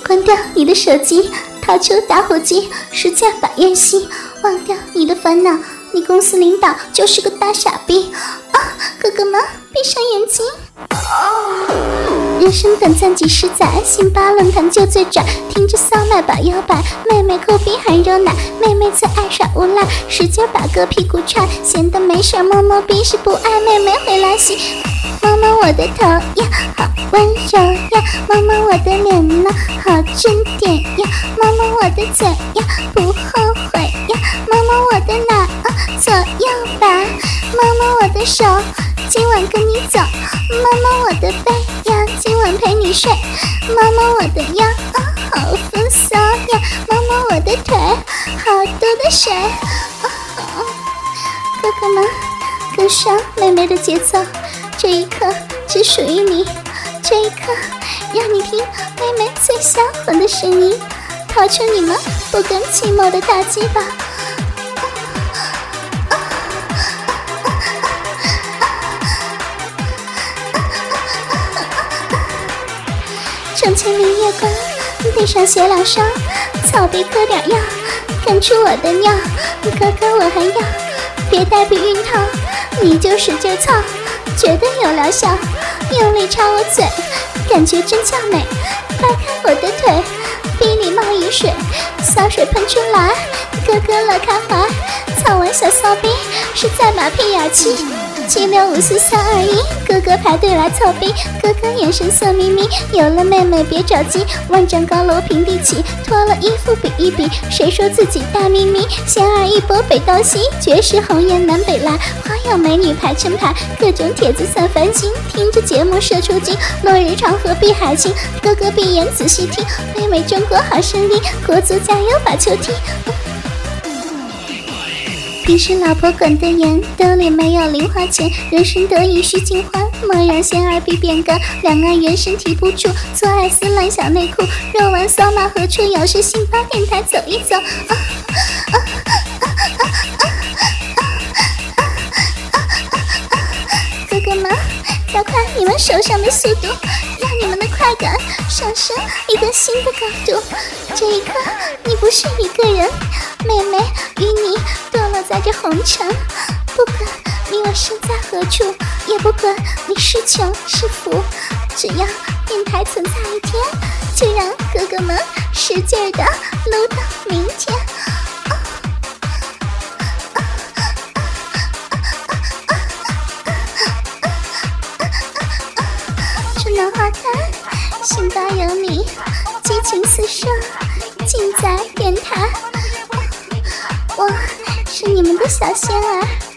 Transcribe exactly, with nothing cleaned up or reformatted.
关掉你的手机，掏出打火机，使劲把烟熄，忘掉你的烦恼。你公司领导就是个大傻逼啊！哥哥们，闭上眼睛。人生短暂几十载，辛巴论坛就最拽，听着骚麦把摇摆，妹妹抠鼻含热奶，妹妹最爱耍无赖，使劲把个屁股踹，闲得没事摸摸鼻是不爱妹妹回来洗，摸摸我的头呀，好温柔呀，摸摸我的脸呢，好正点呀，摸摸我的嘴呀，不后悔呀，摸摸我的脑啊，左右摆，摸摸我的手，今晚跟你走，摸摸我的背呀，今晚陪你睡，摸摸我的腰啊，好风骚呀，摸摸我的腿，好多的水，啊啊、哥哥们跟上妹妹的节奏，这一刻只属于你，这一刻让你听妹妹最销魂的声音，掏出你们不甘寂寞的大鸡巴。床前明月光，地上写两双，草壁磕点药，看出我的尿，哥哥我还要，别带避孕套，你就使劲操，觉得有疗效，用力插我嘴，感觉真俏美，掰开我的腿，逼里冒雨水，骚水喷出来，哥哥乐开怀，操完小骚逼是再把屁眼气。七六五四三二一，哥哥排队来操逼，哥哥眼神色眯眯，有了妹妹别着急，万丈高楼平地起，脱了衣服比一比，谁说自己大秘密？仙儿一波北到西，绝世红颜南北来，花样美女排成排，各种帖子散繁星，听着节目射出精，落日长河碧海情，哥哥闭眼仔细听，妹妹中国好声音，国足加油把球踢。平时老婆管得严，兜里没有零花钱，人生得意须尽欢，莫让仙儿逼变干，两岸猿声啼不住，做爱撕烂小内裤，肉丸骚马何处有？是辛巴电台走一走。啊啊啊啊啊啊啊！哥哥们，加快你们手上的速度，让你们的快感上升一个新的高度。这一刻，你不是一个人，妹妹与你堕落在这红尘，不管你我身在何处，也不管你是穷是富，只要电台存在一天，就让哥哥们使劲的撸到明天。春暖花开，心巴有你，激情四射，尽在电台。我是你们的小仙儿。